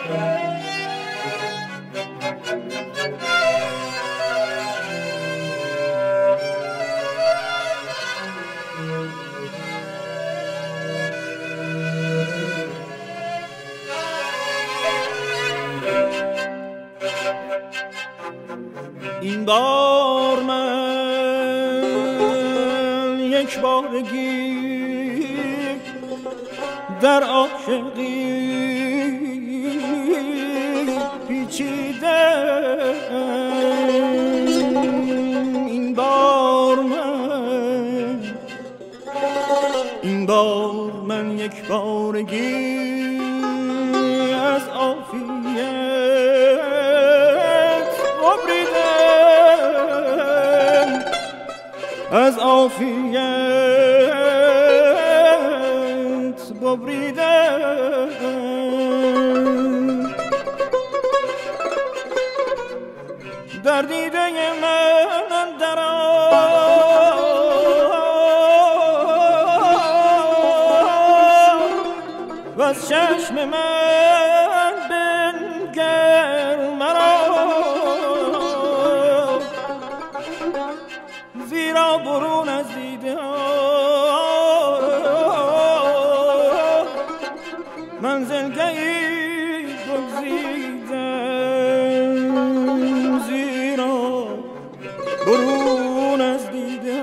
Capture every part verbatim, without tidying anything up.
این بار من یک بارگی در عاشقی پیچیده، این بار من این بار من یک بارگی از عافیت ببریدم، از عافیت ببریدم، در دیده من اندر و از چشم من بنگر مرا، زیرا برون از دیده منزلگهی بگزیدم، زیرا برون از دیده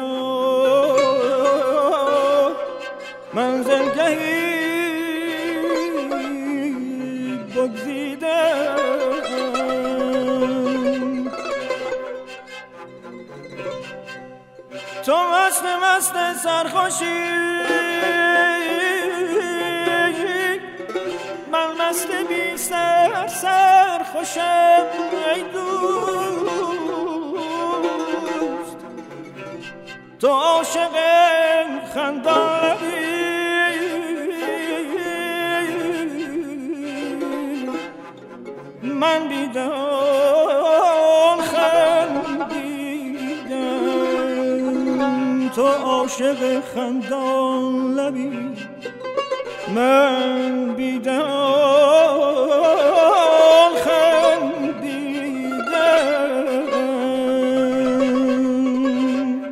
منزلگهی بگزیدم. تو مست مست سرخوشی، من مست بی سر سرخوشم ای دوست، تو عاشق خندانی، من بیدان خندیدم، تو عاشق خندان لبی، من بیدان خندیدم.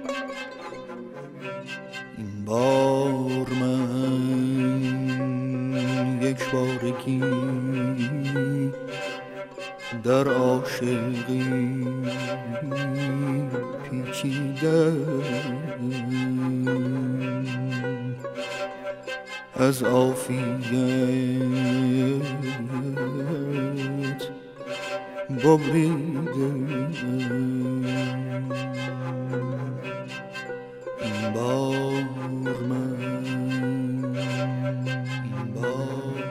این بار من یک بارگی در عاشقی پیچیده، از عافیت ببریده، این بار من این بار